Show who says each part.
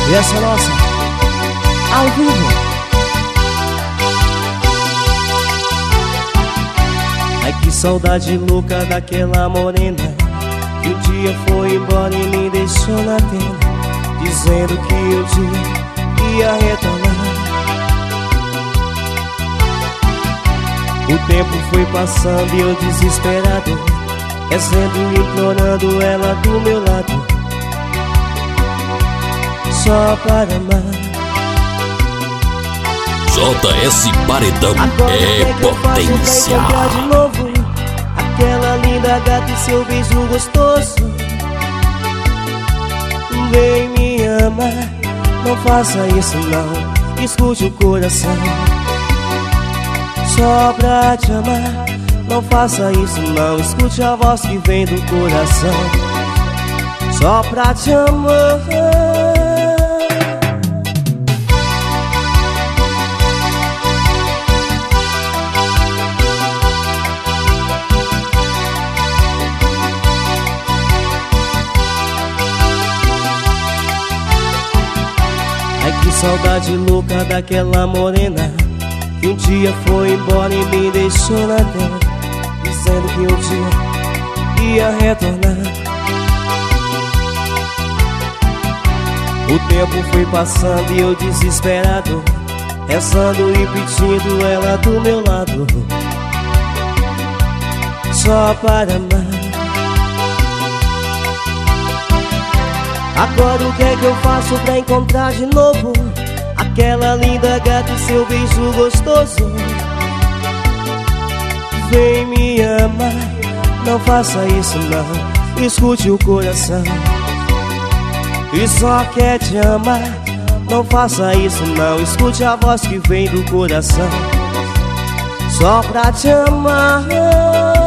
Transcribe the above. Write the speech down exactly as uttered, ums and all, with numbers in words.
Speaker 1: E essa é nossa, ao vivo. Ai, que saudade louca daquela morena que um dia foi embora e me deixou na tela, dizendo que um dia ia retornar. O tempo foi passando e eu desesperado, rezando e implorando ela do meu lado, só para amar.
Speaker 2: J S Paredão.
Speaker 1: Agora
Speaker 2: é potência.
Speaker 1: Eu faço de novo aquela linda gata e seu beijo gostoso. Vem me amar, não faça isso não, escute o coração. Só pra te amar, não faça isso não, escute a voz que vem do coração. Só pra te amar. Ai, que saudade louca daquela morena que um dia foi embora e me deixou na tela, dizendo que um dia ia retornar. O tempo foi passando e eu desesperado, rezando e pedindo ela do meu lado, só para amar. Agora o que é que eu faço pra encontrar de novo aquela linda gata e seu beijo gostoso? Vem me amar, não faça isso não, escute o coração. E só quer te amar, não faça isso não, escute a voz que vem do coração. Só pra te amar.